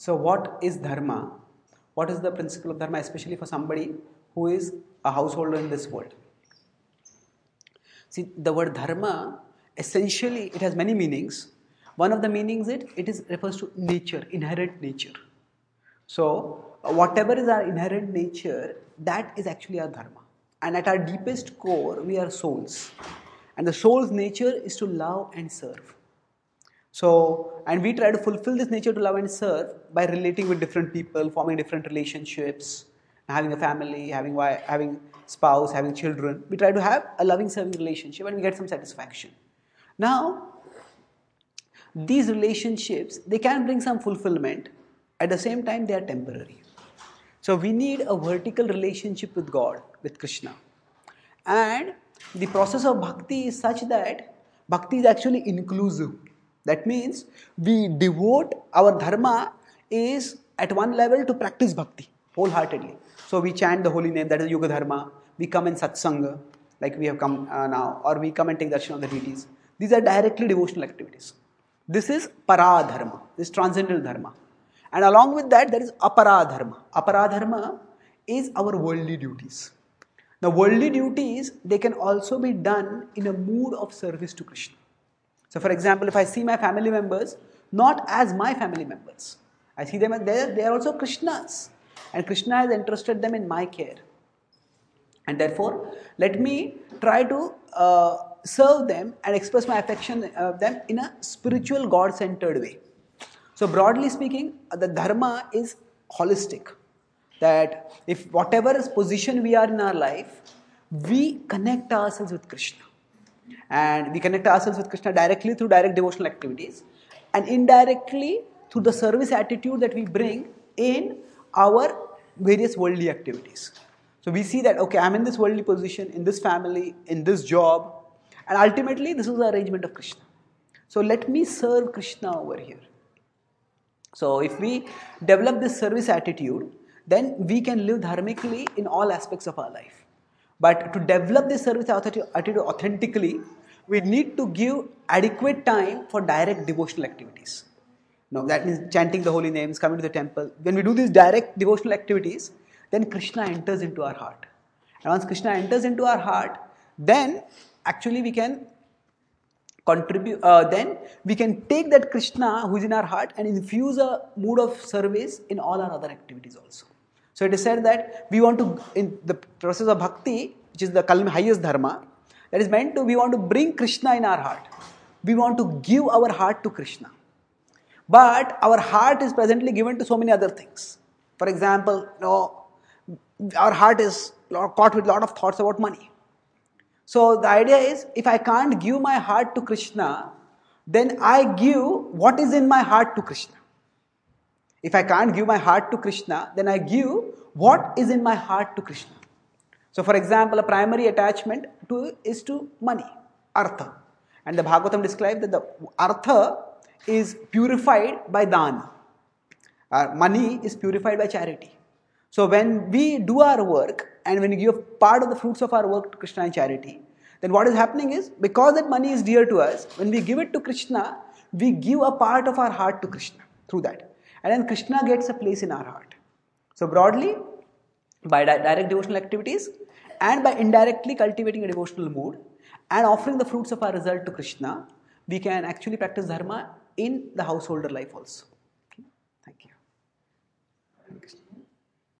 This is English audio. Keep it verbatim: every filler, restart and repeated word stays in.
So what is dharma? What is the principle of dharma, especially for somebody who is a householder in this world? See, the word dharma, essentially, it has many meanings. One of the meanings it it is refers to nature, inherent nature. So whatever is our inherent nature, that is actually our dharma. And at our deepest core, we are souls. And the soul's nature is to love and serve. So, and we try to fulfill this nature to love and serve by relating with different people, forming different relationships, having a family, having wife, having spouse, having children. We try to have a loving, serving relationship, and we get some satisfaction. Now, these relationships, they can bring some fulfillment. At the same time, they are temporary. So we need a vertical relationship with God, with Krishna. And the process of bhakti is such that bhakti is actually inclusive. That means we devote, our dharma is at one level to practice bhakti wholeheartedly. So we chant the holy name, that is Yoga Dharma. We come in satsanga, like we have come uh, now, or we come and take darshan of the deities. These are directly devotional activities. This is para dharma, this transcendental dharma. And along with that, there is apara dharma. Apara dharma is our worldly duties. Now, worldly duties, they can also be done in a mood of service to Krishna. So, for example, if I see my family members not as my family members, I see them as they are, they are also Krishna's. And Krishna has entrusted them in my care. And therefore, let me try to uh, serve them and express my affection of them in a spiritual, God-centered way. So broadly speaking, the dharma is holistic. That if whatever position we are in our life, we connect ourselves with Krishna. And we connect ourselves with Krishna directly through direct devotional activities, and indirectly through the service attitude that we bring in our various worldly activities. So we see that, okay, I'm in this worldly position, in this family, in this job, and ultimately this is the arrangement of Krishna. So let me serve Krishna over here. So if we develop this service attitude, then we can live dharmically in all aspects of our life. But to develop this service attitude authentically, we need to give adequate time for direct devotional activities. Now, that means chanting the holy names, coming to the temple. When we do these direct devotional activities, then Krishna enters into our heart. And once Krishna enters into our heart, then actually we can contribute, uh, then we can take that Krishna who is in our heart and infuse a mood of service in all our other activities also. So it is said that we want to, in the process of bhakti, which is the highest dharma, that is meant to, we want to bring Krishna in our heart. We want to give our heart to Krishna. But our heart is presently given to so many other things. For example, you know, our heart is caught with a lot of thoughts about money. So the idea is, if I can't give my heart to Krishna, then I give what is in my heart to Krishna. If I can't give my heart to Krishna, then I give what is in my heart to Krishna. So for example, a primary attachment to is to money, artha. And the Bhagavatam describes that the artha is purified by dana. Our money is purified by charity. So when we do our work and when we give part of the fruits of our work to Krishna in charity, then what is happening is, because that money is dear to us, when we give it to Krishna, we give a part of our heart to Krishna through that. And then Krishna gets a place in our heart. So broadly, by direct devotional activities and by indirectly cultivating a devotional mood and offering the fruits of our result to Krishna, we can actually practice dharma in the householder life also.